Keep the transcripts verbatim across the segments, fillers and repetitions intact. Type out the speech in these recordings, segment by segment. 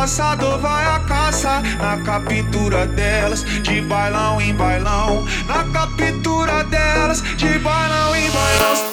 caçador vai à caça na captura delas, de bailão em bailão. Na captura delas, de bailão em bailão.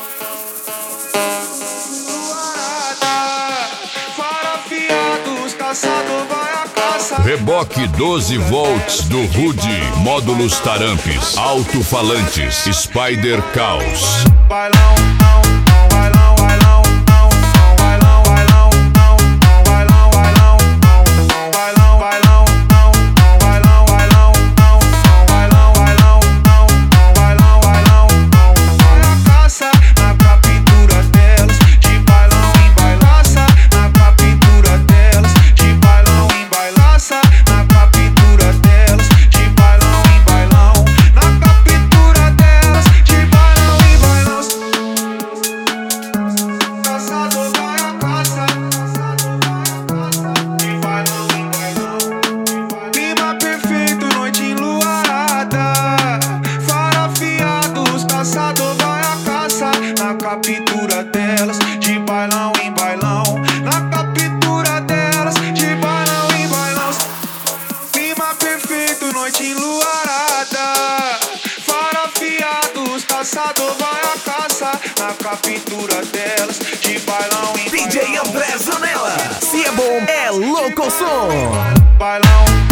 Farafiados, caçador vai à caça. Reboque doze volts do Rude, módulos Tarampes, alto-falantes, Spider Caos. Bailão, bailão, bailão, bailão, bailão, bailão, bailão, bailão, bailão, bailão, bailão, bailão, bailão, bailão. Vai à caça na captura delas, de bailão em bailaça. Na captura delas, de bailão em bailaça. Na captura delas, de bailão em bailão. Na captura delas, de bailão em bailão. Caçador vai à caça, de bailão em bailão. Clima perfeito, noite enluarada. Farafiados, caçador vai à caça na captura delas, de bailão em bailão. Na captura delas, de bailão em bailão. Clima perfeito, noite enluarada. Farafiados, caçador vai à caça na captura delas, de bailão em bailão. D J André Zanella, se é bom, é louco som. Bailão.